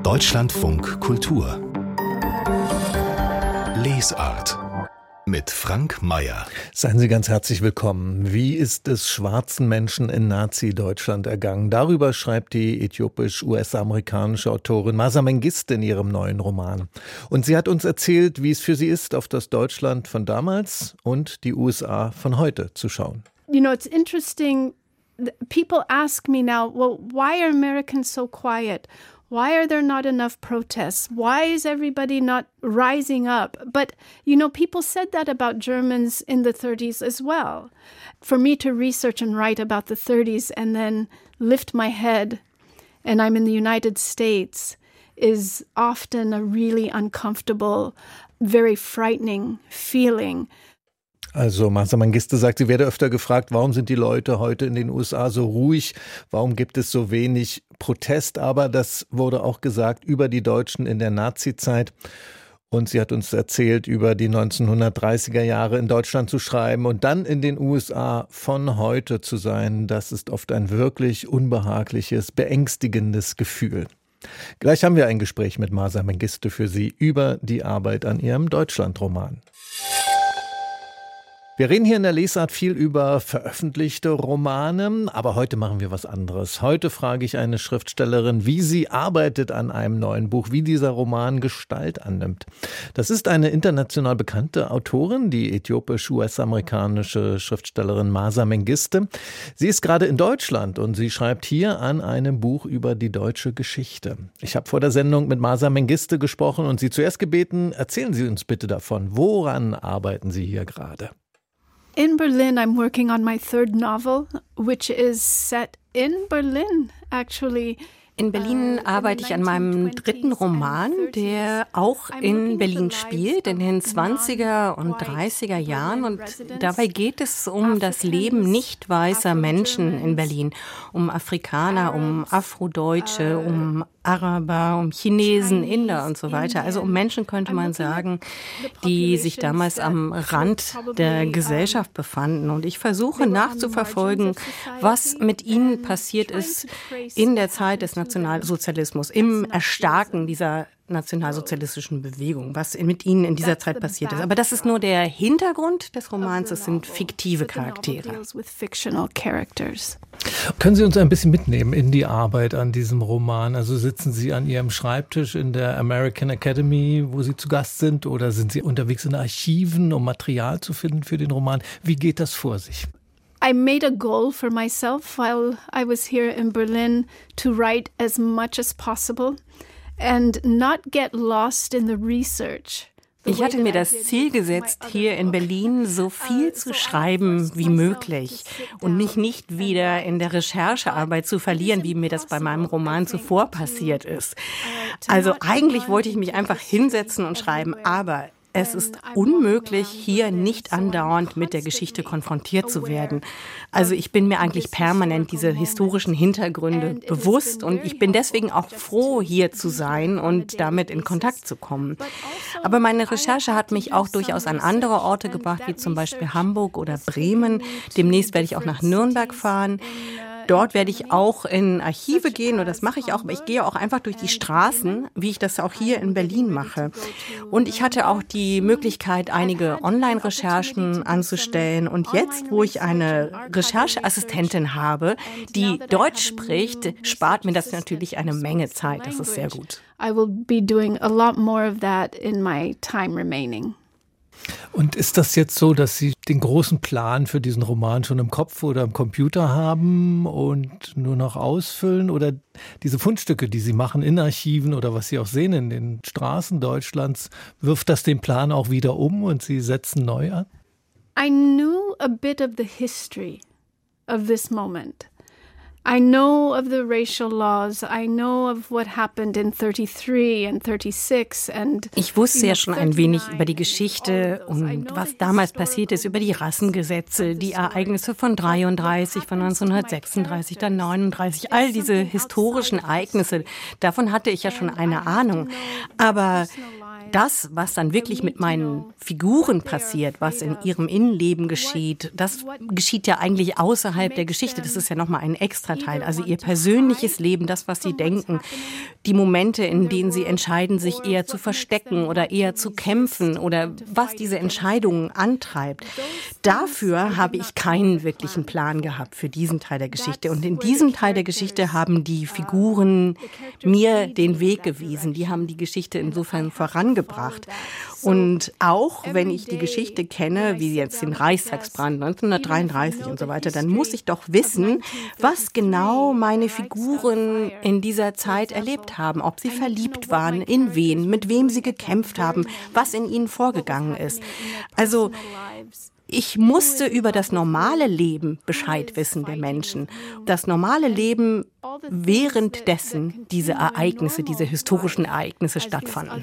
Deutschlandfunk Kultur Lesart mit Frank Mayer. Seien Sie ganz herzlich willkommen. Wie ist es schwarzen Menschen in Nazi-Deutschland ergangen? Darüber schreibt die äthiopisch-US-amerikanische Autorin Mahsa Mengiste in ihrem neuen Roman. Und sie hat uns erzählt, wie es für sie ist, auf das Deutschland von damals und die USA von heute zu schauen. You know, it's interesting. People ask me now, well, why are Americans so quiet? Why are there not enough protests? Why is everybody not rising up? But, you know, people said that about Germans in the 30s as well. For me to research and write about the 30s and then lift my head and I'm in the United States is often a really uncomfortable, very frightening feeling. Also Mahsa Mengiste sagt, sie werde öfter gefragt, warum sind die Leute heute in den USA so ruhig? Warum gibt es so wenig Protest? Aber das wurde auch gesagt über die Deutschen in der Nazizeit. Und sie hat uns erzählt, über die 1930er Jahre in Deutschland zu schreiben und dann in den USA von heute zu sein. Das ist oft ein wirklich unbehagliches, beängstigendes Gefühl. Gleich haben wir ein Gespräch mit Mahsa Mengiste für Sie über die Arbeit an ihrem Deutschlandroman. Wir reden hier in der Lesart viel über veröffentlichte Romane, aber heute machen wir was anderes. Heute frage ich eine Schriftstellerin, wie sie arbeitet an einem neuen Buch, wie dieser Roman Gestalt annimmt. Das ist eine international bekannte Autorin, die äthiopisch-US-amerikanische Schriftstellerin Mahsa Mengiste. Sie ist gerade in Deutschland und sie schreibt hier an einem Buch über die deutsche Geschichte. Ich habe vor der Sendung mit Mahsa Mengiste gesprochen und sie zuerst gebeten, erzählen Sie uns bitte davon, woran arbeiten Sie hier gerade? In Berlin, I'm working on my third novel, which is set in Berlin, actually. In Berlin arbeite ich an meinem dritten Roman, der auch in Berlin spielt, in den 20er und 30er Jahren. Und dabei geht es um das Leben nicht weißer Menschen in Berlin, um Afrikaner, um Afrodeutsche, um Araber, um Chinesen, Inder und so weiter. Also um Menschen, könnte man sagen, die sich damals am Rand der Gesellschaft befanden. Und ich versuche nachzuverfolgen, was mit ihnen passiert ist in der Zeit des Nationalsozialismus, im Erstarken dieser nationalsozialistischen Bewegung, was mit ihnen in dieser Zeit passiert ist. Aber das ist nur der Hintergrund des Romans, es sind fiktive Charaktere. Können Sie uns ein bisschen mitnehmen in die Arbeit an diesem Roman? Also sitzen Sie an Ihrem Schreibtisch in der American Academy, wo Sie zu Gast sind, oder sind Sie unterwegs in Archiven, um Material zu finden für den Roman? Wie geht das vor sich? I made a goal for myself while I was here in Berlin to write as much as possible and not get lost in the research. Ich hatte mir das Ziel gesetzt, hier in Berlin so viel zu schreiben wie möglich und mich nicht wieder in der Recherchearbeit zu verlieren, wie mir das bei meinem Roman zuvor passiert ist. Also eigentlich wollte ich mich einfach hinsetzen und schreiben, aber es ist unmöglich, hier nicht andauernd mit der Geschichte konfrontiert zu werden. Also ich bin mir eigentlich permanent diese historischen Hintergründe bewusst und ich bin deswegen auch froh, hier zu sein und damit in Kontakt zu kommen. Aber meine Recherche hat mich auch durchaus an andere Orte gebracht, wie zum Beispiel Hamburg oder Bremen. Demnächst werde ich auch nach Nürnberg fahren. Dort werde ich auch in Archive gehen, und das mache ich auch, aber ich gehe auch einfach durch die Straßen, wie ich das auch hier in Berlin mache. Und ich hatte auch die Möglichkeit, einige Online-Recherchen anzustellen. Und jetzt, wo ich eine Rechercheassistentin habe, die Deutsch spricht, spart mir das natürlich eine Menge Zeit. Das ist sehr gut. I will be doing a lot more of that in my time remaining. Und ist das jetzt so, dass Sie den großen Plan für diesen Roman schon im Kopf oder im Computer haben und nur noch ausfüllen? Oder diese Fundstücke, die Sie machen in Archiven oder was Sie auch sehen in den Straßen Deutschlands, wirft das den Plan auch wieder um und Sie setzen neu an? I knew a bit of the history of this moment. I know of the racial laws. I know of what happened in 33 and 36 and ich wusste ja schon ein wenig über die Geschichte und was damals passiert ist, über die Rassengesetze, die Ereignisse von 33, von 1936, dann 39, all diese historischen Ereignisse, davon hatte ich ja schon eine Ahnung. Aber das, was dann wirklich mit meinen Figuren passiert, was in ihrem Innenleben geschieht, das geschieht ja eigentlich außerhalb der Geschichte. Das ist ja nochmal ein extra großer Teil. Also ihr persönliches Leben, das, was sie denken, die Momente, in denen sie entscheiden, sich eher zu verstecken oder eher zu kämpfen oder was diese Entscheidungen antreibt. Dafür habe ich keinen wirklichen Plan gehabt für diesen Teil der Geschichte. Und in diesem Teil der Geschichte haben die Figuren mir den Weg gewiesen. Die haben die Geschichte insofern vorangebracht. Und auch wenn ich die Geschichte kenne, wie jetzt den Reichstagsbrand 1933 und so weiter, dann muss ich doch wissen, was genau meine Figuren in dieser Zeit erlebt haben, ob sie verliebt waren, in wen, mit wem sie gekämpft haben, was in ihnen vorgegangen ist. Also ich musste über das normale Leben Bescheid wissen der Menschen. Das normale Leben, währenddessen diese Ereignisse, diese historischen Ereignisse stattfanden.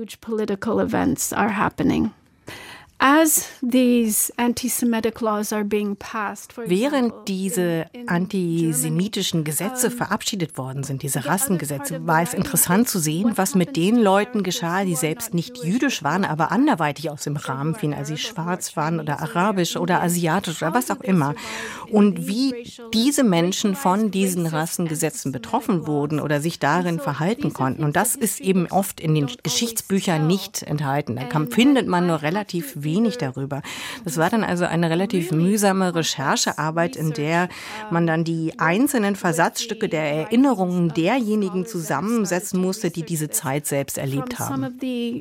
Während diese antisemitischen Gesetze verabschiedet worden sind, diese Rassengesetze, war es interessant zu sehen, was mit den Leuten geschah, die selbst nicht jüdisch waren, aber anderweitig aus dem Rahmen fielen, also sie schwarz waren oder arabisch oder asiatisch oder was auch immer. Und wie diese Menschen von diesen Rassengesetzen betroffen wurden oder sich darin verhalten konnten. Und das ist eben oft in den Geschichtsbüchern nicht enthalten. Da findet man nur relativ wenig darüber. Das war dann also eine relativ mühsame Recherchearbeit, in der man dann die einzelnen Versatzstücke der Erinnerungen derjenigen zusammensetzen musste, die diese Zeit selbst erlebt haben.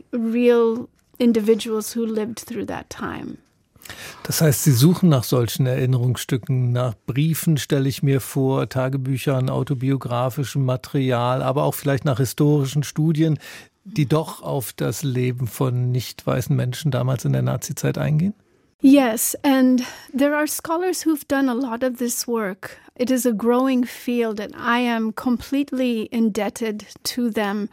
Das heißt, Sie suchen nach solchen Erinnerungsstücken, nach Briefen, stelle ich mir vor, Tagebüchern, autobiografischem Material, aber auch vielleicht nach historischen Studien, die doch auf das Leben von nicht weißen Menschen damals in der Nazizeit eingehen? Yes, and there are scholars who've done a lot of this work. It is a growing field and I am completely indebted to them.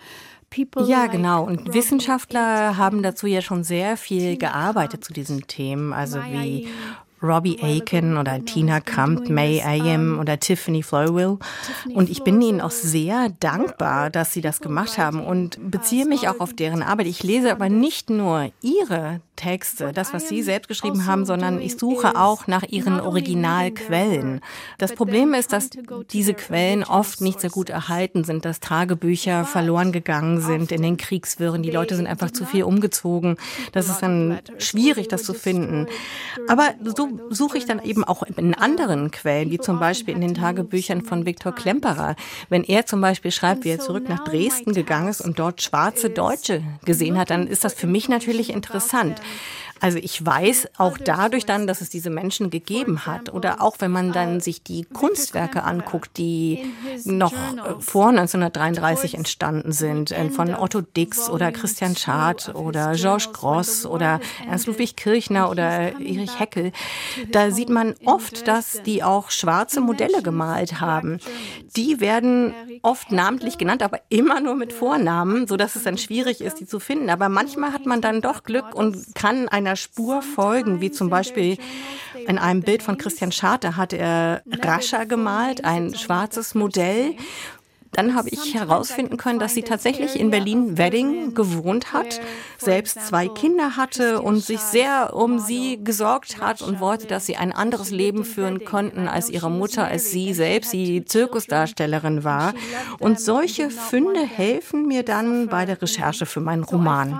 Ja, genau. Und Wissenschaftler haben dazu ja schon sehr viel gearbeitet zu diesen Themen, also wie Robbie Aiken oder Tina Kamp, May Ayem oder Tiffany Flowell. Und ich bin ihnen auch sehr dankbar, dass sie das gemacht haben und beziehe mich auch auf deren Arbeit. Ich lese aber nicht nur ihre Texte, das, was sie selbst geschrieben haben, sondern ich suche auch nach ihren Originalquellen. Das Problem ist, dass diese Quellen oft nicht sehr gut erhalten sind, dass Tagebücher verloren gegangen sind in den Kriegswirren. Die Leute sind einfach zu viel umgezogen. Das ist dann schwierig, das zu finden. Aber so suche ich dann eben auch in anderen Quellen, wie zum Beispiel in den Tagebüchern von Viktor Klemperer. Wenn er zum Beispiel schreibt, wie er zurück nach Dresden gegangen ist und dort schwarze Deutsche gesehen hat, dann ist das für mich natürlich interessant. Also ich weiß auch dadurch dann, dass es diese Menschen gegeben hat. Oder auch wenn man dann sich die Kunstwerke anguckt, die noch vor 1933 entstanden sind, von Otto Dix oder Christian Schad oder Georges Grosz oder Ernst Ludwig Kirchner oder Erich Heckel. Da sieht man oft, dass die auch schwarze Modelle gemalt haben. Die werden oft namentlich genannt, aber immer nur mit Vornamen, sodass es dann schwierig ist, die zu finden. Aber manchmal hat man dann doch Glück und kann einer Spur folgen, wie zum Beispiel in einem Bild von Christian Schad, da hat er Rascha gemalt, ein schwarzes Modell. Dann habe ich herausfinden können, dass sie tatsächlich in Berlin-Wedding gewohnt hat, selbst 2 Kinder hatte und sich sehr um sie gesorgt hat und wollte, dass sie ein anderes Leben führen konnten als ihre Mutter, als sie selbst, die Zirkusdarstellerin war. Und solche Funde helfen mir dann bei der Recherche für meinen Roman.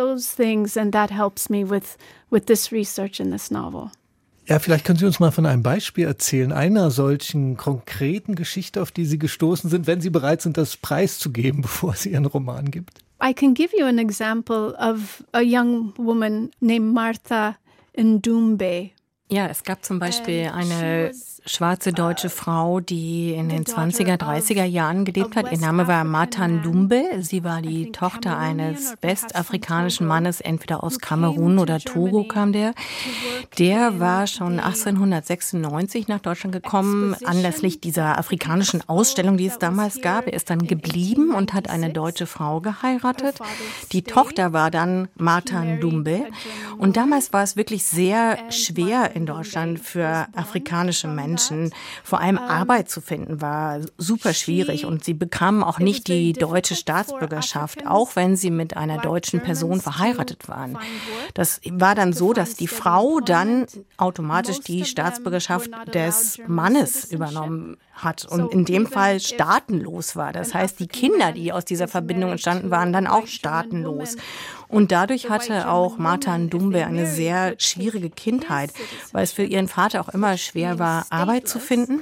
Ja, vielleicht können Sie uns mal von einem Beispiel erzählen, einer solchen konkreten Geschichte, auf die Sie gestoßen sind, wenn Sie bereit sind, das preiszugeben, bevor es Ihren Roman gibt. I can give you an example of a young woman named Martha Ndumbe. Ja, es gab zum Beispiel eine schwarze deutsche Frau, die in den 20er, 30er Jahren gelebt hat. Ihr Name war Martha Ndumbe. Sie war die Tochter eines westafrikanischen Mannes, entweder aus Kamerun oder Togo kam der. Der war schon 1896 nach Deutschland gekommen, anlässlich dieser afrikanischen Ausstellung, die es damals gab. Er ist dann geblieben und hat eine deutsche Frau geheiratet. Die Tochter war dann Martha Ndumbe. Und damals war es wirklich sehr schwer in Deutschland für afrikanische Menschen, Menschen. Vor allem Arbeit zu finden war super schwierig und sie bekamen auch nicht die deutsche Staatsbürgerschaft, auch wenn sie mit einer deutschen Person verheiratet waren. Das war dann so, dass die Frau dann automatisch die Staatsbürgerschaft des Mannes übernommen hat und in dem Fall staatenlos war. Das heißt, die Kinder, die aus dieser Verbindung entstanden waren, dann auch staatenlos. Und dadurch hatte auch Martha Ndumbe eine sehr schwierige Kindheit, weil es für ihren Vater auch immer schwer war, Arbeit zu finden.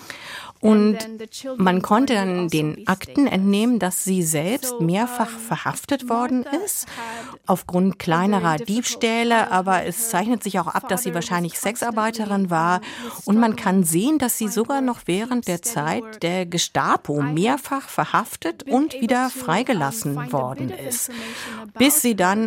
Und man konnte dann den Akten entnehmen, dass sie selbst mehrfach verhaftet worden ist, aufgrund kleinerer Diebstähle. Aber es zeichnet sich auch ab, dass sie wahrscheinlich Sexarbeiterin war. Und man kann sehen, dass sie sogar noch während der Zeit der Gestapo mehrfach verhaftet und wieder freigelassen worden ist, bis sie dann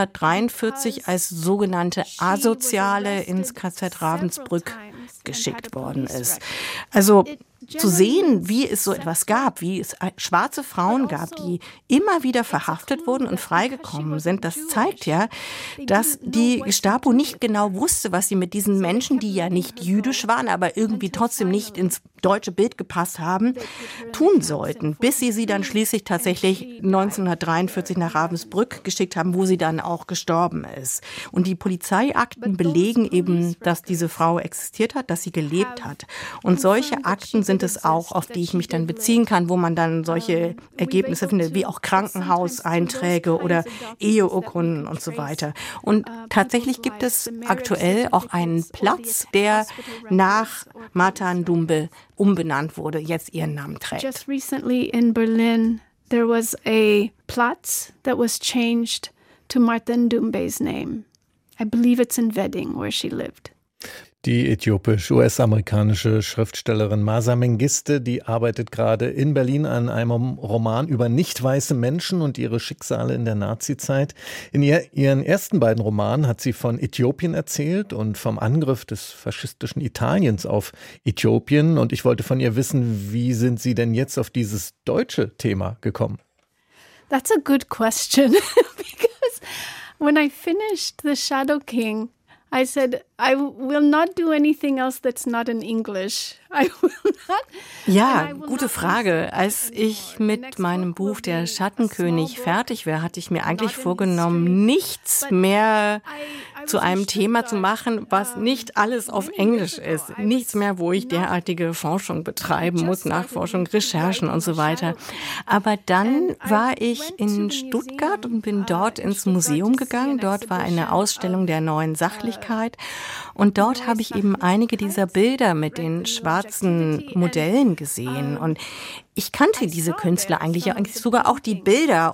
1943 als sogenannte Asoziale ins KZ Ravensbrück geschickt worden ist. Also zu sehen, wie es so etwas gab, wie es schwarze Frauen gab, die immer wieder verhaftet wurden und freigekommen sind, das zeigt ja, dass die Gestapo nicht genau wusste, was sie mit diesen Menschen, die ja nicht jüdisch waren, aber irgendwie trotzdem nicht ins deutsche Bild gepasst haben, tun sollten, bis sie dann schließlich tatsächlich 1943 nach Ravensbrück geschickt haben, wo sie dann auch gestorben ist. Und die Polizeiakten belegen eben, dass diese Frau existiert hat, dass sie gelebt hat. Und solche Akten sind es auch, auf die ich mich dann beziehen kann, wo man dann solche Ergebnisse findet, wie auch Krankenhauseinträge oder Eheurkunden und so weiter. Und tatsächlich gibt es aktuell auch einen Platz, der nach Martha Ndumbe umbenannt wurde, jetzt ihren Namen trägt. Just recently in Berlin, there was a Platz that was changed to Martha Ndumbe's name. I believe it's in Wedding, where she lived. Die äthiopisch-US-amerikanische Schriftstellerin Mahsa Mengiste, die arbeitet gerade in Berlin an einem Roman über nicht weiße Menschen und ihre Schicksale in der Nazizeit. In ihren ersten beiden Romanen hat sie von Äthiopien erzählt und vom Angriff des faschistischen Italiens auf Äthiopien. Und ich wollte von ihr wissen, wie sind Sie denn jetzt auf dieses deutsche Thema gekommen? That's a good question, because when I finished The Shadow King, I said, I will not do anything else that's not in English. I will not. Ja, gute Frage. Als ich mit meinem Buch Der Schattenkönig fertig war, hatte ich mir eigentlich vorgenommen, nichts mehr zu einem Thema zu machen, was nicht alles auf Englisch ist. Nichts mehr, wo ich derartige Forschung betreiben muss, Nachforschung, Recherchen und so weiter. Aber dann war ich in Stuttgart und bin dort ins Museum gegangen. Dort war eine Ausstellung der neuen Sachlichkeit. Und dort habe ich eben einige dieser Bilder mit den schwarzen Modellen gesehen. Und ich kannte diese Künstler eigentlich sogar auch die Bilder.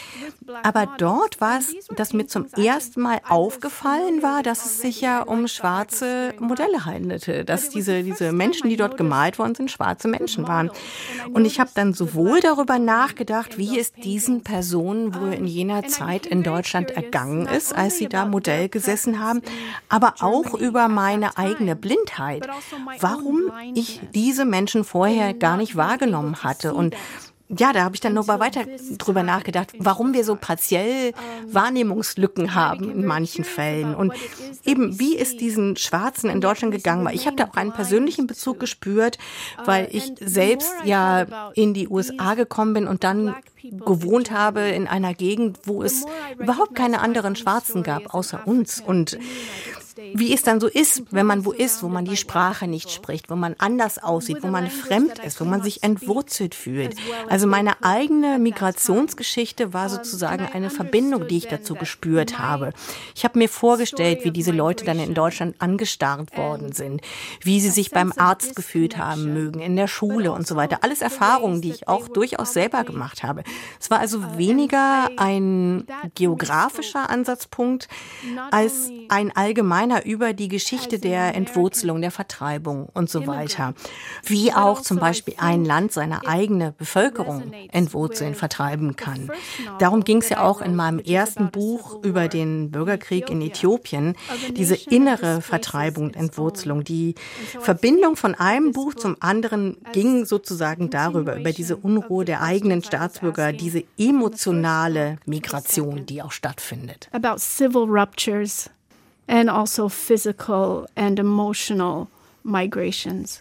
Aber dort war es, dass mir zum ersten Mal aufgefallen war, dass es sich ja um schwarze Modelle handelte. Dass diese Menschen, die dort gemalt worden sind, schwarze Menschen waren. Und ich habe dann sowohl darüber nachgedacht, wie es diesen Personen wohl in jener Zeit in Deutschland ergangen ist, als sie da Modell gesessen haben, aber auch über meine eigene Blindheit. Warum ich diese Menschen vorher gar nicht wahrgenommen hatte. Und ja, da habe ich dann noch mal weiter drüber nachgedacht, warum wir so partiell Wahrnehmungslücken haben in manchen Fällen und eben wie es diesen Schwarzen in Deutschland gegangen war. Ich habe da auch einen persönlichen Bezug gespürt, weil ich selbst ja in die USA gekommen bin und dann gewohnt habe in einer Gegend, wo es überhaupt keine anderen Schwarzen gab, außer uns. Und wie es dann so ist, wenn man wo ist, wo man die Sprache nicht spricht, wo man anders aussieht, wo man fremd ist, wo man sich entwurzelt fühlt. Also meine eigene Migrationsgeschichte war sozusagen eine Verbindung, die ich dazu gespürt habe. Ich habe mir vorgestellt, wie diese Leute dann in Deutschland angestarrt worden sind, wie sie sich beim Arzt gefühlt haben mögen, in der Schule und so weiter. Alles Erfahrungen, die ich auch durchaus selber gemacht habe. Es war also weniger ein geografischer Ansatzpunkt als ein allgemeiner über die Geschichte der Entwurzelung, der Vertreibung und so weiter. Wie auch zum Beispiel ein Land seine eigene Bevölkerung entwurzeln, vertreiben kann. Darum ging es ja auch in meinem ersten Buch über den Bürgerkrieg in Äthiopien, diese innere Vertreibung und Entwurzelung. Die Verbindung von einem Buch zum anderen ging sozusagen darüber, über diese Unruhe der eigenen Staatsbürger, diese emotionale Migration, die auch stattfindet. About civil ruptures. And also physical and emotional migrations.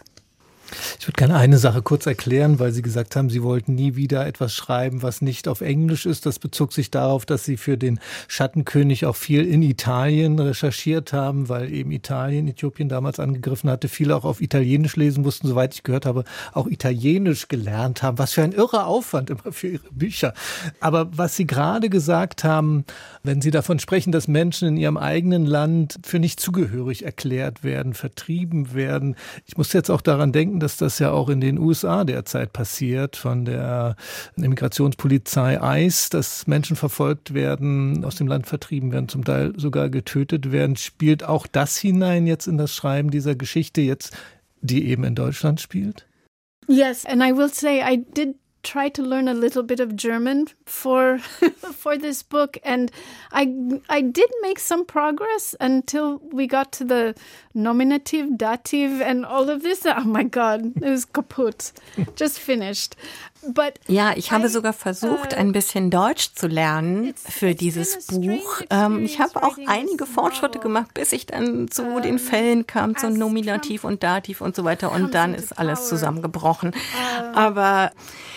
Ich würde gerne eine Sache kurz erklären, weil Sie gesagt haben, Sie wollten nie wieder etwas schreiben, was nicht auf Englisch ist. Das bezog sich darauf, dass Sie für den Schattenkönig auch viel in Italien recherchiert haben, weil eben Äthiopien damals angegriffen hatte. Viele auch auf Italienisch lesen mussten, soweit ich gehört habe, auch Italienisch gelernt haben. Was für ein irrer Aufwand immer für Ihre Bücher. Aber was Sie gerade gesagt haben, wenn Sie davon sprechen, dass Menschen in ihrem eigenen Land für nicht zugehörig erklärt werden, vertrieben werden. Ich muss jetzt auch daran denken, dass das ja auch in den USA derzeit passiert, von der Immigrationspolizei ICE, dass Menschen verfolgt werden, aus dem Land vertrieben werden, zum Teil sogar getötet werden. Spielt auch das hinein jetzt in das Schreiben dieser Geschichte jetzt, die eben in Deutschland spielt? Yes, and I will say I did try to learn a little bit of German for this book, and I did make some progress until we got to the nominative, dative, and all of this. Oh my God, it was kaputt, just finished. But ja, ich habe sogar versucht, ein bisschen Deutsch zu lernen für dieses Buch. Ich habe auch einige Fortschritte gemacht, bis ich dann zu den Fällen kam, zu Nominativ und Dativ und so weiter. Und dann ist alles zusammengebrochen. Aber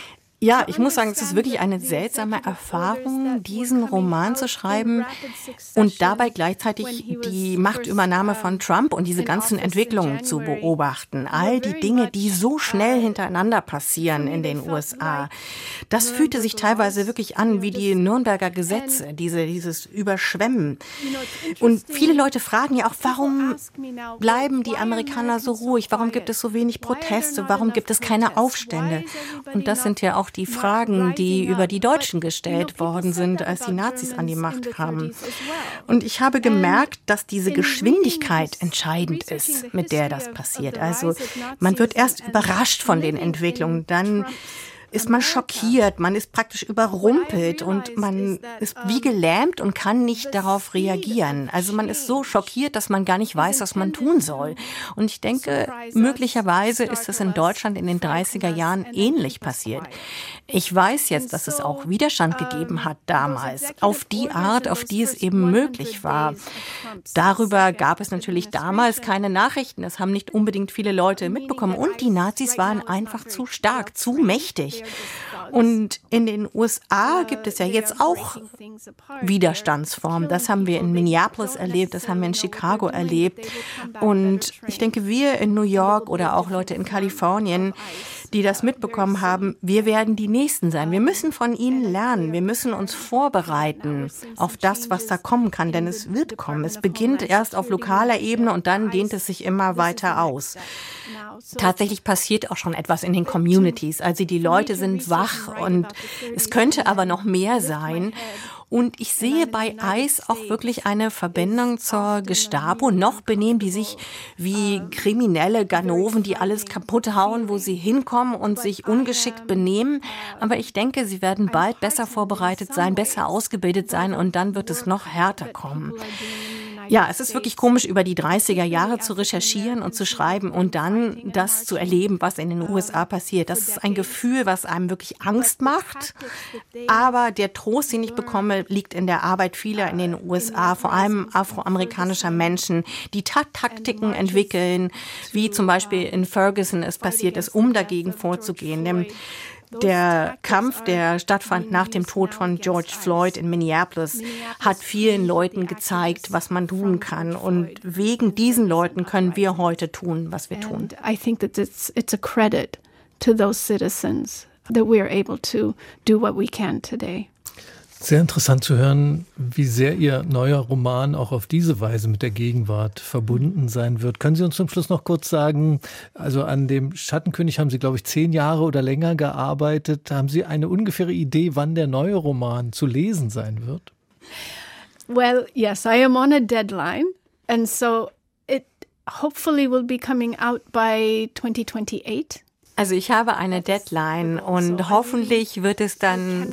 ja, ich muss sagen, es ist wirklich eine seltsame Erfahrung, diesen Roman zu schreiben und dabei gleichzeitig die Machtübernahme von Trump und diese ganzen Entwicklungen zu beobachten. All die Dinge, die so schnell hintereinander passieren in den USA. Das fühlte sich teilweise wirklich an wie die Nürnberger Gesetze, dieses Überschwemmen. Und viele Leute fragen ja auch, warum bleiben die Amerikaner so ruhig? Warum gibt es so wenig Proteste? Warum gibt es keine Aufstände? Und das sind ja auch die Fragen, die über die Deutschen gestellt worden sind, als die Nazis an die Macht kamen. Und ich habe gemerkt, dass diese Geschwindigkeit entscheidend ist, mit der das passiert. Also man wird erst überrascht von den Entwicklungen, dann ist man schockiert, man ist praktisch überrumpelt und man ist wie gelähmt und kann nicht darauf reagieren. Also man ist so schockiert, dass man gar nicht weiß, was man tun soll. Und ich denke, möglicherweise ist es in Deutschland in den 30er Jahren ähnlich passiert. Ich weiß jetzt, dass es auch Widerstand gegeben hat damals, auf die Art, auf die es eben möglich war. Darüber gab es natürlich damals keine Nachrichten, das haben nicht unbedingt viele Leute mitbekommen. Und die Nazis waren einfach zu stark, zu mächtig. Und in den USA gibt es ja jetzt auch Widerstandsformen. Das haben wir in Minneapolis erlebt, das haben wir in Chicago erlebt. Und ich denke, wir in New York oder auch Leute in Kalifornien, die das mitbekommen haben, wir werden die Nächsten sein. Wir müssen von ihnen lernen. Wir müssen uns vorbereiten auf das, was da kommen kann, denn es wird kommen. Es beginnt erst auf lokaler Ebene und dann dehnt es sich immer weiter aus. Tatsächlich passiert auch schon etwas in den Communities. Also die Leute sind wach und es könnte aber noch mehr sein. Und ich sehe bei ICE auch wirklich eine Verbindung zur Gestapo. Noch benehmen die sich wie kriminelle Ganoven, die alles kaputt hauen, wo sie hinkommen und sich ungeschickt benehmen. Aber ich denke, sie werden bald besser vorbereitet sein, besser ausgebildet sein und dann wird es noch härter kommen. Ja, es ist wirklich komisch, über die 30er Jahre zu recherchieren und zu schreiben und dann das zu erleben, was in den USA passiert. Das ist ein Gefühl, was einem wirklich Angst macht. Aber der Trost, den ich bekomme, liegt in der Arbeit vieler in den USA, vor allem afroamerikanischer Menschen, die Taktiken entwickeln, wie zum Beispiel in Ferguson es passiert ist, um dagegen vorzugehen. Denn der Kampf, der stattfand nach dem Tod von George Floyd in Minneapolis, hat vielen Leuten gezeigt, was man tun kann. Und wegen diesen Leuten können wir heute tun, was wir tun. I think that it's a credit to those citizens that we are able to do what we can today. Sehr interessant zu hören, wie sehr Ihr neuer Roman auch auf diese Weise mit der Gegenwart verbunden sein wird. Können Sie uns zum Schluss noch kurz sagen, also an dem Schattenkönig haben Sie, glaube ich, 10 Jahre oder länger gearbeitet. Haben Sie eine ungefähre Idee, wann der neue Roman zu lesen sein wird? Well, yes, I am on a deadline, and so it hopefully will be coming out by 2028. Also ich habe eine Deadline und hoffentlich wird es dann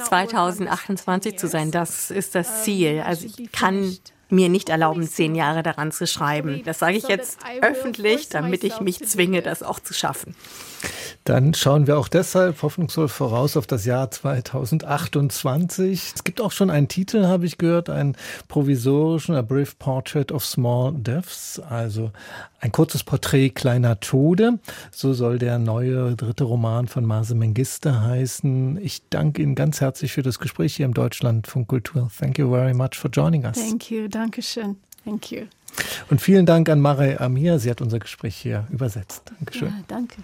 2028 zu sein. Das ist das Ziel. Also ich kann mir nicht erlauben, 10 Jahre daran zu schreiben. Das sage ich jetzt öffentlich, damit ich mich zwinge, das auch zu schaffen. Dann schauen wir auch deshalb hoffnungsvoll voraus auf das Jahr 2028. Es gibt auch schon einen Titel, habe ich gehört, einen provisorischen A Brief Portrait of Small Deaths, also ein kurzes Porträt kleiner Tode. So soll der neue 3. Roman von Marse Mengiste heißen. Ich danke Ihnen ganz herzlich für das Gespräch hier im Deutschlandfunk Kultur. Thank you very much for joining us. Thank you, danke schön. Thank you. Und vielen Dank an Marei Amir. Sie hat unser Gespräch hier übersetzt. Dankeschön. Ja, danke.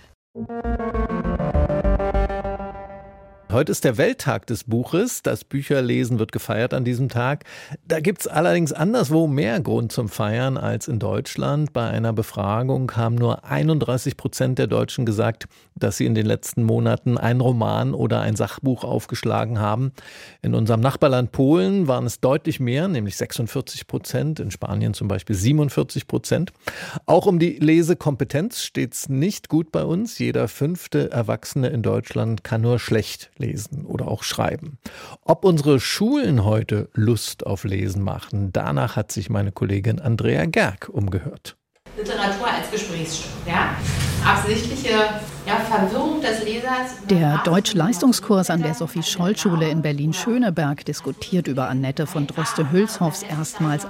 Heute ist der Welttag des Buches. Das Bücherlesen wird gefeiert an diesem Tag. Da gibt es allerdings anderswo mehr Grund zum Feiern als in Deutschland. Bei einer Befragung haben nur 31% der Deutschen gesagt, dass sie in den letzten Monaten einen Roman oder ein Sachbuch aufgeschlagen haben. In unserem Nachbarland Polen waren es deutlich mehr, nämlich 46%, in Spanien zum Beispiel 47%. Auch um die Lesekompetenz steht es nicht gut bei uns. Jeder 5. Erwachsene in Deutschland kann nur schlecht lesen oder auch schreiben. Ob unsere Schulen heute Lust auf Lesen machen, danach hat sich meine Kollegin Andrea Gerg umgehört. Literatur als Gesprächsstoff, ja? Absichtliche Verwirrung des Lesers. Der Deutsch-Leistungskurs an der Sophie-Scholl-Schule in Berlin-Schöneberg diskutiert über Annette von Droste-Hülshoffs erstmals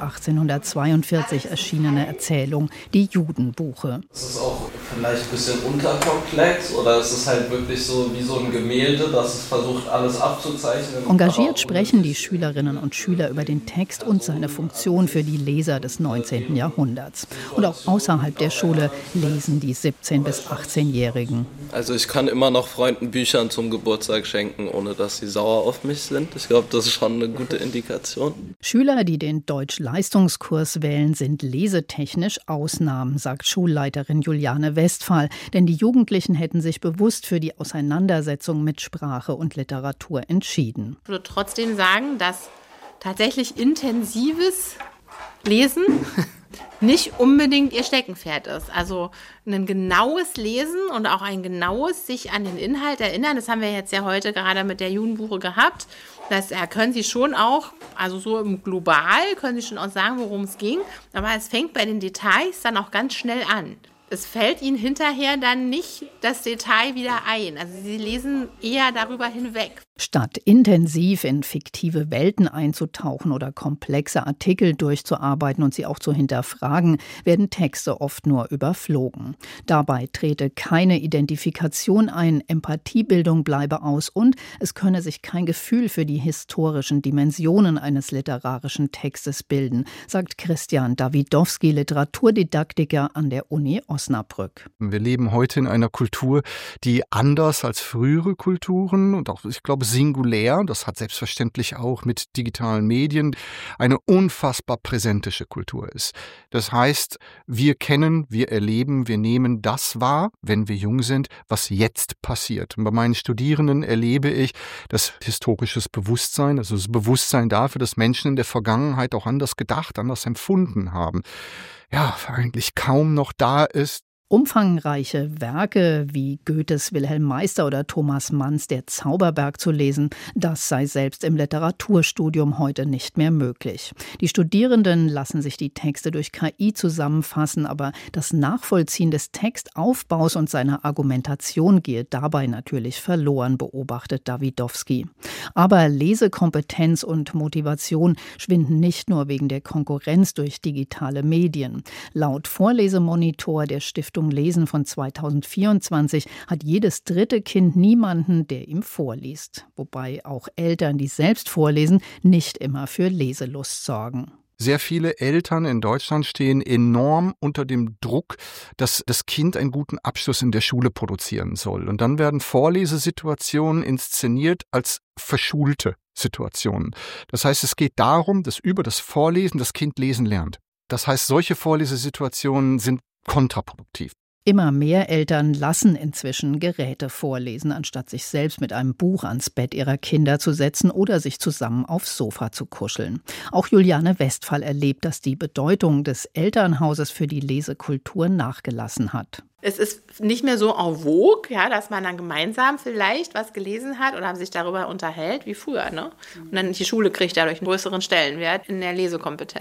1842 erschienene Erzählung Die Judenbuche. Ist es auch vielleicht ein bisschen unterkomplex oder ist es halt wirklich so wie so ein Gemälde, das es versucht, alles abzuzeichnen? Engagiert sprechen die Schülerinnen und Schüler über den Text und seine Funktion für die Leser des 19. Jahrhunderts. Und auch außerhalb der Schule lesen die 17- bis 18-Jährigen. Also ich kann immer noch Freunden Büchern zum Geburtstag schenken, ohne dass sie sauer auf mich sind. Ich glaube, das ist schon eine gute Indikation. Schüler, die den Deutsch-Leistungskurs wählen, sind lesetechnisch Ausnahmen, sagt Schulleiterin Juliane Westphal. Denn die Jugendlichen hätten sich bewusst für die Auseinandersetzung mit Sprache und Literatur entschieden. Ich würde trotzdem sagen, dass tatsächlich intensives Lesen nicht unbedingt ihr Steckenpferd ist. Also ein genaues Lesen und auch ein genaues sich an den Inhalt erinnern, das haben wir jetzt ja heute gerade mit der Judenbuche gehabt. Das können Sie schon auch, also so im Global, können Sie schon auch sagen, worum es ging. Aber es fängt bei den Details dann auch ganz schnell an. Es fällt Ihnen hinterher dann nicht das Detail wieder ein. Also Sie lesen eher darüber hinweg. Statt intensiv in fiktive Welten einzutauchen oder komplexe Artikel durchzuarbeiten und sie auch zu hinterfragen, werden Texte oft nur überflogen. Dabei trete keine Identifikation ein, Empathiebildung bleibe aus und es könne sich kein Gefühl für die historischen Dimensionen eines literarischen Textes bilden, sagt Christian Dawidowski, Literaturdidaktiker an der Uni Osnabrück. Wir leben heute in einer Kultur, die anders als frühere Kulturen und auch, ich glaube, singulär, das hat selbstverständlich auch mit digitalen Medien, eine unfassbar präsentische Kultur ist. Das heißt, wir kennen, wir erleben, wir nehmen das wahr, wenn wir jung sind, was jetzt passiert. Und bei meinen Studierenden erlebe ich, dass historisches Bewusstsein, also das Bewusstsein dafür, dass Menschen in der Vergangenheit auch anders gedacht, anders empfunden haben, ja, eigentlich kaum noch da ist. Umfangreiche Werke wie Goethes Wilhelm Meister oder Thomas Manns Der Zauberberg zu lesen, das sei selbst im Literaturstudium heute nicht mehr möglich. Die Studierenden lassen sich die Texte durch KI zusammenfassen, aber das Nachvollziehen des Textaufbaus und seiner Argumentation gehe dabei natürlich verloren, beobachtet Dawidowski. Aber Lesekompetenz und Motivation schwinden nicht nur wegen der Konkurrenz durch digitale Medien. Laut Vorlesemonitor der Stiftung Lesen von 2024 hat jedes 3. Kind niemanden, der ihm vorliest. Wobei auch Eltern, die selbst vorlesen, nicht immer für Leselust sorgen. Sehr viele Eltern in Deutschland stehen enorm unter dem Druck, dass das Kind einen guten Abschluss in der Schule produzieren soll. Und dann werden Vorlesesituationen inszeniert als verschulte Situationen. Das heißt, es geht darum, dass über das Vorlesen das Kind lesen lernt. Das heißt, solche Vorlesesituationen sind kontraproduktiv. Immer mehr Eltern lassen inzwischen Geräte vorlesen, anstatt sich selbst mit einem Buch ans Bett ihrer Kinder zu setzen oder sich zusammen aufs Sofa zu kuscheln. Auch Juliane Westphal erlebt, dass die Bedeutung des Elternhauses für die Lesekultur nachgelassen hat. Es ist nicht mehr so en vogue, ja, dass man dann gemeinsam vielleicht was gelesen hat oder sich darüber unterhält wie früher, ne? Und dann die Schule kriegt dadurch einen größeren Stellenwert in der Lesekompetenz.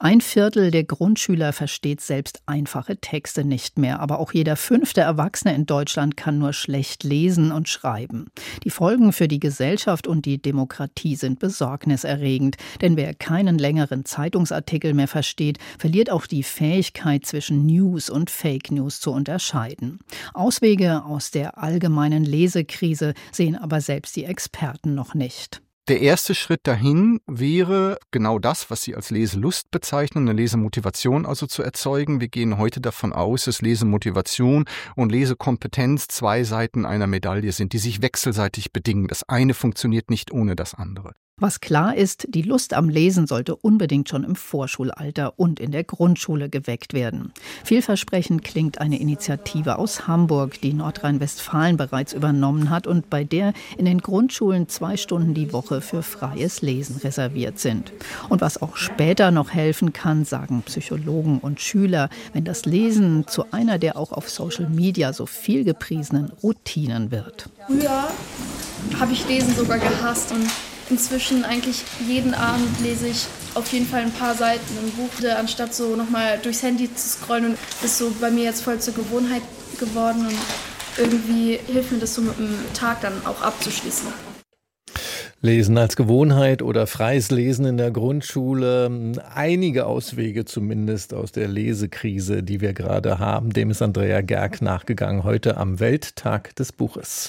1/4 der Grundschüler versteht selbst einfache Texte nicht mehr. Aber auch jeder 5. Erwachsene in Deutschland kann nur schlecht lesen und schreiben. Die Folgen für die Gesellschaft und die Demokratie sind besorgniserregend. Denn wer keinen längeren Zeitungsartikel mehr versteht, verliert auch die Fähigkeit, zwischen News und Fake News zu unterscheiden. Auswege aus der allgemeinen Lesekrise sehen aber selbst die Experten noch nicht. Der erste Schritt dahin wäre genau das, was Sie als Leselust bezeichnen, eine Lesemotivation also zu erzeugen. Wir gehen heute davon aus, dass Lesemotivation und Lesekompetenz 2 Seiten einer Medaille sind, die sich wechselseitig bedingen. Das eine funktioniert nicht ohne das andere. Was klar ist, die Lust am Lesen sollte unbedingt schon im Vorschulalter und in der Grundschule geweckt werden. Vielversprechend klingt eine Initiative aus Hamburg, die Nordrhein-Westfalen bereits übernommen hat und bei der in den Grundschulen 2 Stunden die Woche für freies Lesen reserviert sind. Und was auch später noch helfen kann, sagen Psychologen und Schüler, wenn das Lesen zu einer der auch auf Social Media so viel gepriesenen Routinen wird. Früher habe ich Lesen sogar gehasst und inzwischen eigentlich jeden Abend lese ich auf jeden Fall ein paar Seiten im Buch, anstatt so nochmal durchs Handy zu scrollen. Und das ist so bei mir jetzt voll zur Gewohnheit geworden und irgendwie hilft mir das so mit dem Tag dann auch abzuschließen. Lesen als Gewohnheit oder freies Lesen in der Grundschule. Einige Auswege zumindest aus der Lesekrise, die wir gerade haben. Dem ist Andrea Gerg nachgegangen, heute am Welttag des Buches.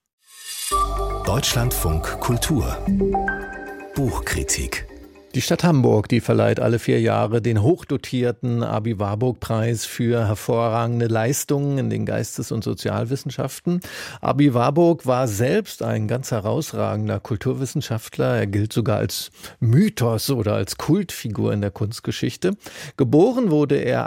Deutschlandfunk Kultur Buchkritik. Die Stadt Hamburg, die verleiht alle 4 Jahre den hochdotierten Abi-Warburg-Preis für hervorragende Leistungen in den Geistes- und Sozialwissenschaften. Abi-Warburg war selbst ein ganz herausragender Kulturwissenschaftler. Er gilt sogar als Mythos oder als Kultfigur in der Kunstgeschichte. Geboren wurde er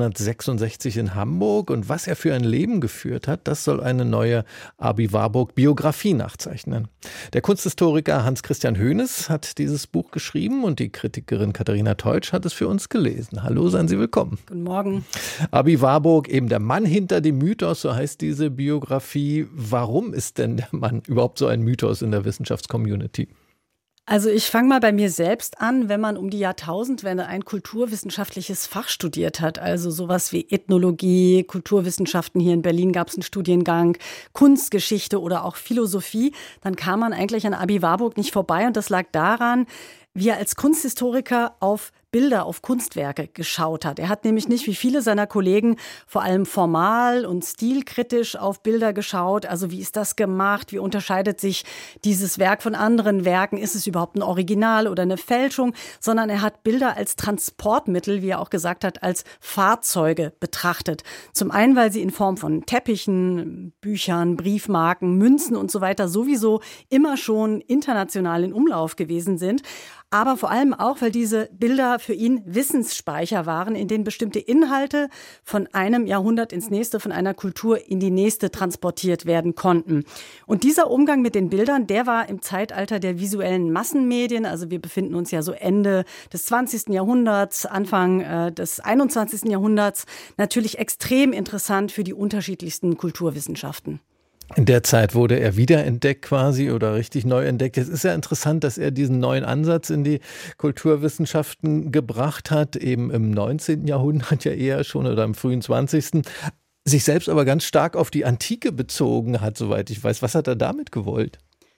1866 in Hamburg und was er für ein Leben geführt hat, das soll eine neue Abi-Warburg-Biografie nachzeichnen. Der Kunsthistoriker Hans-Christian Hoeneß hat dieses Buch geschrieben und die Kritikerin Katharina Teutsch hat es für uns gelesen. Hallo, seien Sie willkommen. Guten Morgen. Abi Warburg, eben der Mann hinter dem Mythos, so heißt diese Biografie. Warum ist denn der Mann überhaupt so ein Mythos in der Wissenschaftscommunity? Also ich fange mal bei mir selbst an, wenn man um die Jahrtausendwende ein kulturwissenschaftliches Fach studiert hat, also sowas wie Ethnologie, Kulturwissenschaften, hier in Berlin gab es einen Studiengang, Kunstgeschichte oder auch Philosophie, dann kam man eigentlich an Abi Warburg nicht vorbei und das lag daran, wie er als Kunsthistoriker auf Bilder, auf Kunstwerke geschaut hat. Er hat nämlich nicht wie viele seiner Kollegen vor allem formal und stilkritisch auf Bilder geschaut. Also wie ist das gemacht? Wie unterscheidet sich dieses Werk von anderen Werken? Ist es überhaupt ein Original oder eine Fälschung? Sondern er hat Bilder als Transportmittel, wie er auch gesagt hat, als Fahrzeuge betrachtet. Zum einen, weil sie in Form von Teppichen, Büchern, Briefmarken, Münzen und so weiter sowieso immer schon international in Umlauf gewesen sind. Aber vor allem auch, weil diese Bilder für ihn Wissensspeicher waren, in denen bestimmte Inhalte von einem Jahrhundert ins nächste, von einer Kultur in die nächste transportiert werden konnten. Und dieser Umgang mit den Bildern, der war im Zeitalter der visuellen Massenmedien, also wir befinden uns ja so Ende des 20. Jahrhunderts, Anfang des 21. Jahrhunderts, natürlich extrem interessant für die unterschiedlichsten Kulturwissenschaften. In der Zeit wurde er wiederentdeckt quasi oder richtig neu entdeckt. Es ist ja interessant, dass er diesen neuen Ansatz in die Kulturwissenschaften gebracht hat, eben im 19. Jahrhundert ja eher schon oder im frühen 20. Sich selbst aber ganz stark auf die Antike bezogen hat, soweit ich weiß. Was hat er damit gewollt?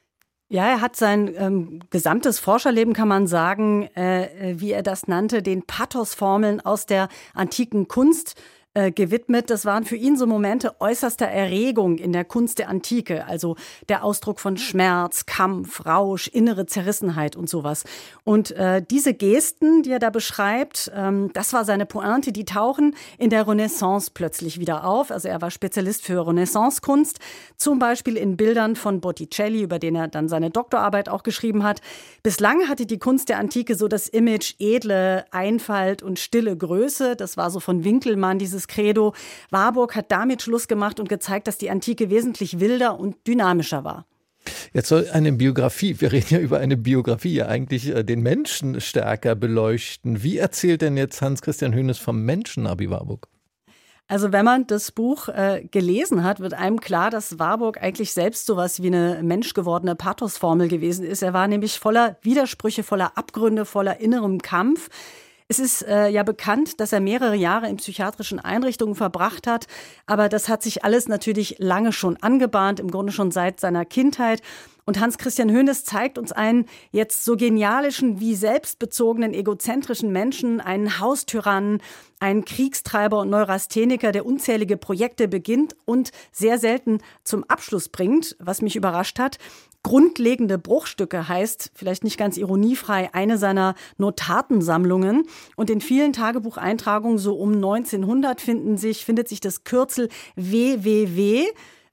Ja, er hat sein gesamtes Forscherleben, kann man sagen, wie er das nannte, den Pathosformeln aus der antiken Kunst gewidmet. Das waren für ihn so Momente äußerster Erregung in der Kunst der Antike, also der Ausdruck von Schmerz, Kampf, Rausch, innere Zerrissenheit und sowas. Und diese Gesten, die er da beschreibt, das war seine Pointe, die tauchen in der Renaissance plötzlich wieder auf. Also er war Spezialist für Renaissance-Kunst, zum Beispiel in Bildern von Botticelli, über den er dann seine Doktorarbeit auch geschrieben hat. Bislang hatte die Kunst der Antike so das Image edle Einfalt und stille Größe. Das war so von Winkelmann, dieses Credo. Warburg hat damit Schluss gemacht und gezeigt, dass die Antike wesentlich wilder und dynamischer war. Jetzt soll eine Biografie, wir reden ja über eine Biografie, ja eigentlich den Menschen stärker beleuchten. Wie erzählt denn jetzt Hans-Christian Hoeneß vom Menschen Abi Warburg? Also wenn man das Buch gelesen hat, wird einem klar, dass Warburg eigentlich selbst sowas wie eine menschgewordene Pathosformel gewesen ist. Er war nämlich voller Widersprüche, voller Abgründe, voller innerem Kampf. Es ist ja bekannt, dass er mehrere Jahre in psychiatrischen Einrichtungen verbracht hat, aber das hat sich alles natürlich lange schon angebahnt, im Grunde schon seit seiner Kindheit. Und Hans Christian Hoeneß zeigt uns einen jetzt so genialischen wie selbstbezogenen, egozentrischen Menschen, einen Haustyrannen, einen Kriegstreiber und Neurastheniker, der unzählige Projekte beginnt und sehr selten zum Abschluss bringt, was mich überrascht hat. Grundlegende Bruchstücke heißt, vielleicht nicht ganz ironiefrei, eine seiner Notatensammlungen. Und in vielen Tagebucheintragungen so um 1900 findet sich das Kürzel WWW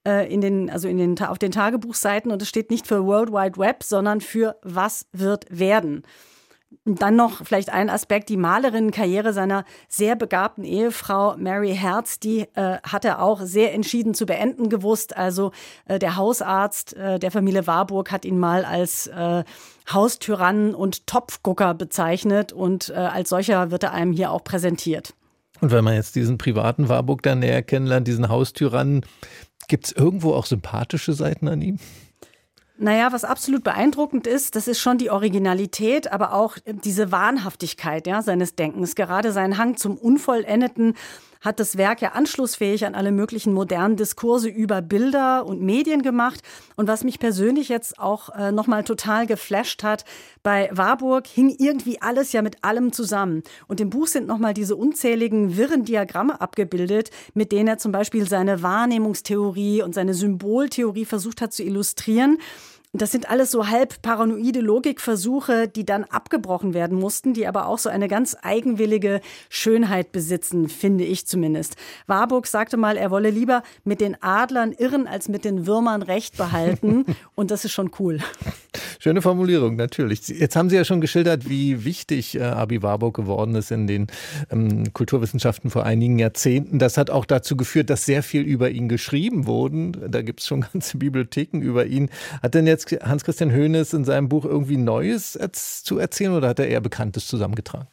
auf den Tagebuchseiten, und es steht nicht für World Wide Web, sondern für was wird werden. Und dann noch vielleicht ein Aspekt, die Malerinnenkarriere seiner sehr begabten Ehefrau Mary Herz, die hat er auch sehr entschieden zu beenden gewusst. Also der Hausarzt der Familie Warburg hat ihn mal als Haustyrannen und Topfgucker bezeichnet, und als solcher wird er einem hier auch präsentiert. Und wenn man jetzt diesen privaten Warburg dann näher kennenlernt, diesen Haustyrannen, gibt es irgendwo auch sympathische Seiten an ihm? Naja, was absolut beeindruckend ist, das ist schon die Originalität, aber auch diese Wahnhaftigkeit seines Denkens. Gerade sein Hang zum Unvollendeten hat das Werk ja anschlussfähig an alle möglichen modernen Diskurse über Bilder und Medien gemacht. Und was mich persönlich jetzt auch nochmal total geflasht hat, bei Warburg hing irgendwie alles ja mit allem zusammen. Und im Buch sind nochmal diese unzähligen wirren Diagramme abgebildet, mit denen er zum Beispiel seine Wahrnehmungstheorie und seine Symboltheorie versucht hat zu illustrieren. Das sind alles so halb paranoide Logikversuche, die dann abgebrochen werden mussten, die aber auch so eine ganz eigenwillige Schönheit besitzen, finde ich zumindest. Warburg sagte mal, er wolle lieber mit den Adlern irren, als mit den Würmern Recht behalten. Und das ist schon cool. Schöne Formulierung, natürlich. Jetzt haben Sie ja schon geschildert, wie wichtig Abi Warburg geworden ist in den Kulturwissenschaften vor einigen Jahrzehnten. Das hat auch dazu geführt, dass sehr viel über ihn geschrieben wurde. Da gibt es schon ganze Bibliotheken über ihn. Hat denn jetzt Hans Christian Hoeneß in seinem Buch irgendwie Neues zu erzählen, oder hat er eher Bekanntes zusammengetragen?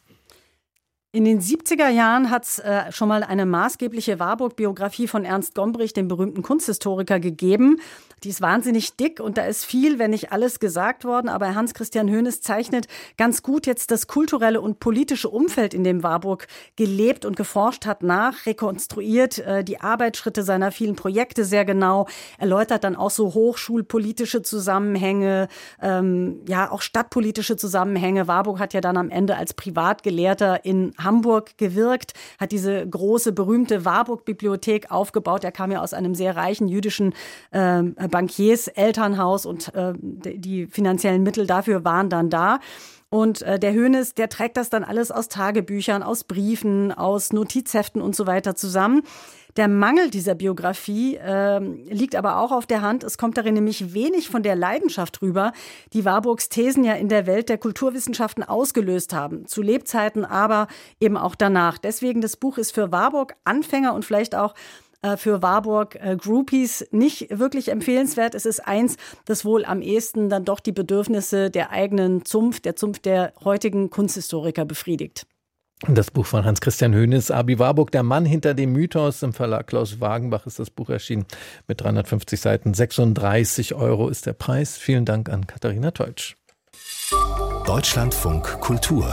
In den 70er Jahren hat es schon mal eine maßgebliche Warburg-Biografie von Ernst Gombrich, dem berühmten Kunsthistoriker, gegeben. Die ist wahnsinnig dick und da ist viel, wenn nicht alles gesagt worden. Aber Hans Christian Hoeneß zeichnet ganz gut jetzt das kulturelle und politische Umfeld, in dem Warburg gelebt und geforscht hat, nach, rekonstruiert die Arbeitsschritte seiner vielen Projekte sehr genau, erläutert dann auch so hochschulpolitische Zusammenhänge, auch stadtpolitische Zusammenhänge. Warburg hat ja dann am Ende als Privatgelehrter in Hamburg gewirkt, hat diese große, berühmte Warburg-Bibliothek aufgebaut. Er kam ja aus einem sehr reichen jüdischen Bankiers Elternhaus und die finanziellen Mittel dafür waren dann da. Und der Hoeneß, der trägt das dann alles aus Tagebüchern, aus Briefen, aus Notizheften und so weiter zusammen. Der Mangel dieser Biografie liegt aber auch auf der Hand. Es kommt darin nämlich wenig von der Leidenschaft rüber, die Warburgs Thesen ja in der Welt der Kulturwissenschaften ausgelöst haben. Zu Lebzeiten, aber eben auch danach. Deswegen, das Buch ist für Warburg-Anfänger und vielleicht auch für Warburg-Groupies nicht wirklich empfehlenswert. Es ist eins, das wohl am ehesten dann doch die Bedürfnisse der eigenen Zunft, der Zunft der heutigen Kunsthistoriker befriedigt. Das Buch von Hans Christian Hoeneß, Abi Warburg, der Mann hinter dem Mythos. Im Verlag Klaus Wagenbach ist das Buch erschienen mit 350 Seiten. 36 € ist der Preis. Vielen Dank an Katharina Teutsch. Deutschlandfunk Kultur.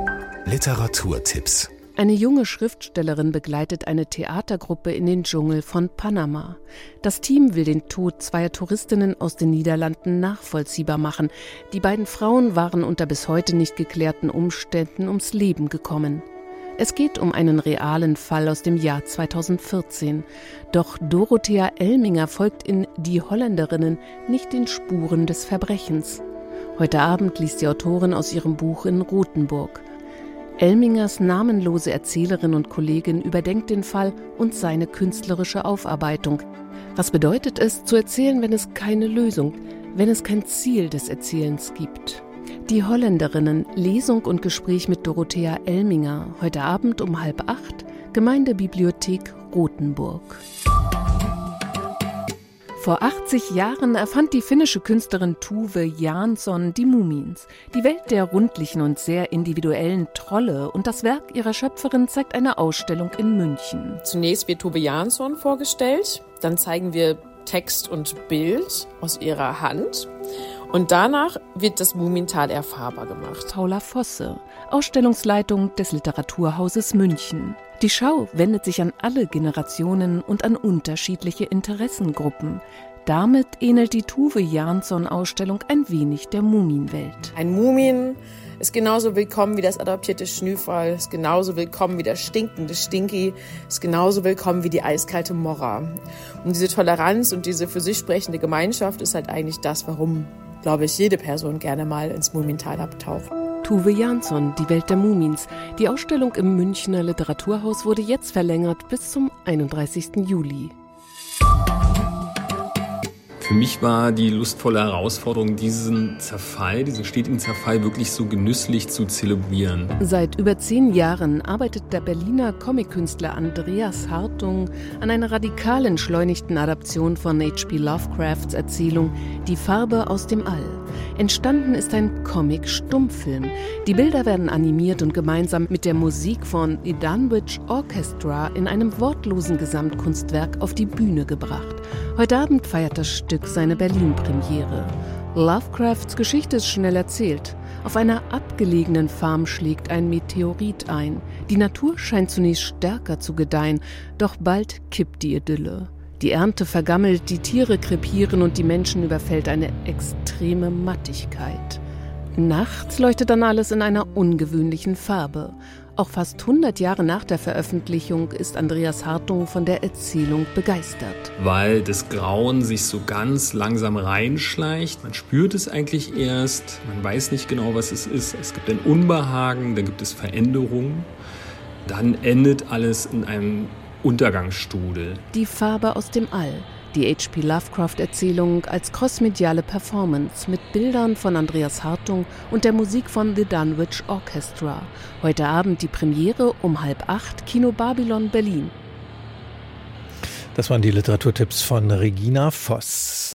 Literaturtipps. Eine junge Schriftstellerin begleitet eine Theatergruppe in den Dschungel von Panama. Das Team will den Tod zweier Touristinnen aus den Niederlanden nachvollziehbar machen. Die beiden Frauen waren unter bis heute nicht geklärten Umständen ums Leben gekommen. Es geht um einen realen Fall aus dem Jahr 2014. Doch Dorothea Elminger folgt in Die Holländerinnen nicht den Spuren des Verbrechens. Heute Abend liest die Autorin aus ihrem Buch in Rothenburg. Elmingers namenlose Erzählerin und Kollegin überdenkt den Fall und seine künstlerische Aufarbeitung. Was bedeutet es, zu erzählen, wenn es keine Lösung, wenn es kein Ziel des Erzählens gibt? Die Holländerinnen, Lesung und Gespräch mit Dorothea Elminger, heute Abend um 7:30, Gemeindebibliothek Rothenburg. Vor 80 Jahren erfand die finnische Künstlerin Tove Jansson die Mumins, die Welt der rundlichen und sehr individuellen Trolle, und das Werk ihrer Schöpferin zeigt eine Ausstellung in München. Zunächst wird Tove Jansson vorgestellt, dann zeigen wir Text und Bild aus ihrer Hand Und danach wird das Mumintal erfahrbar gemacht. Paula Vosse, Ausstellungsleitung des Literaturhauses München. Die Schau wendet sich an alle Generationen und an unterschiedliche Interessengruppen. Damit ähnelt die Tove Jansson-Ausstellung ein wenig der Mumienwelt. Ein Mumin ist genauso willkommen wie das adoptierte Schnüffel, ist genauso willkommen wie das stinkende Stinky, ist genauso willkommen wie die eiskalte Morra. Und diese Toleranz und diese für sich sprechende Gemeinschaft ist halt eigentlich das, warum, glaube ich, jede Person gerne mal ins Mumintal abtaucht. Tove Jansson, die Welt der Mumins. Die Ausstellung im Münchner Literaturhaus wurde jetzt verlängert bis zum 31. Juli. Für mich war die lustvolle Herausforderung, diesen stetigen Zerfall wirklich so genüsslich zu zelebrieren. Seit über 10 Jahren arbeitet der Berliner Comic-Künstler Andreas Hartung an einer radikal entschleunigten Adaption von H.P. Lovecrafts Erzählung Die Farbe aus dem All. Entstanden ist ein Comic-Stummfilm. Die Bilder werden animiert und gemeinsam mit der Musik von The Dunwich Orchestra in einem wortlosen Gesamtkunstwerk auf die Bühne gebracht. Heute Abend feiert das Stück seine Berlin-Premiere. Lovecrafts Geschichte ist schnell erzählt. Auf einer abgelegenen Farm schlägt ein Meteorit ein. Die Natur scheint zunächst stärker zu gedeihen, doch bald kippt die Idylle. Die Ernte vergammelt, die Tiere krepieren und die Menschen überfällt eine extreme Mattigkeit. Nachts leuchtet dann alles in einer ungewöhnlichen Farbe. Auch fast 100 Jahre nach der Veröffentlichung ist Andreas Hartung von der Erzählung begeistert. Weil das Grauen sich so ganz langsam reinschleicht. Man spürt es eigentlich erst, man weiß nicht genau, was es ist. Es gibt ein Unbehagen, dann gibt es Veränderungen. Dann endet alles in einem Untergangsstrudel. Die Farbe aus dem All. Die H.P. Lovecraft-Erzählung als crossmediale Performance mit Bildern von Andreas Hartung und der Musik von The Dunwich Orchestra. Heute Abend die Premiere um 7:30, Kino Babylon Berlin. Das waren die Literaturtipps von Regina Voss.